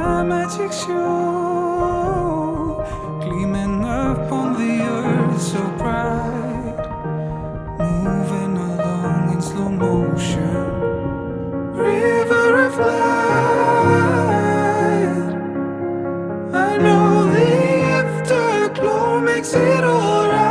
a magic show, gleaming up on the earth so bright, moving along in slow motion. River of light, I know the afterglow makes it alright.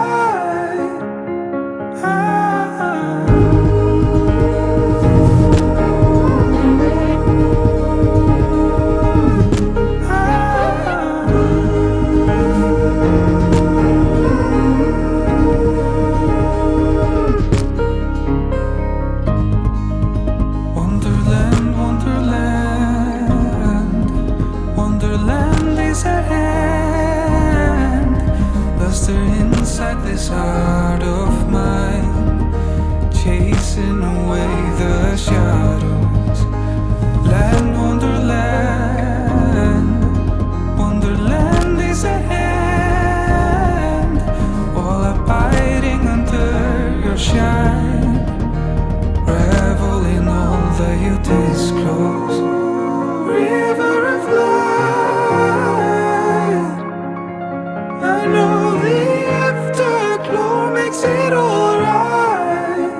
Inside this heart of mine, chasing away the shadows. Land, wonderland, wonderland is at hand, all abiding under your shine, revel in all that you disclose. River of light, I know the afterglow makes it alright.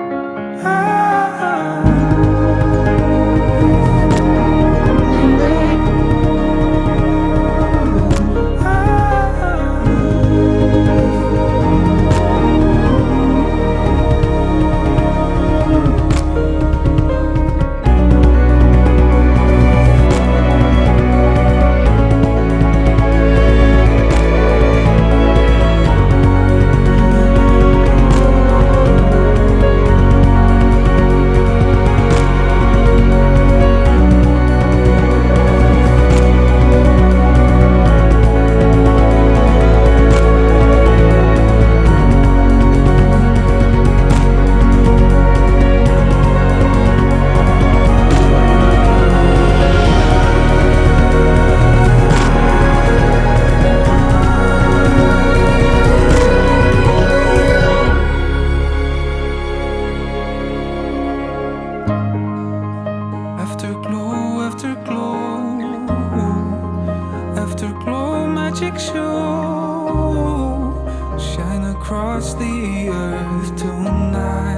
Afterglow, magic show, shine across the earth tonight.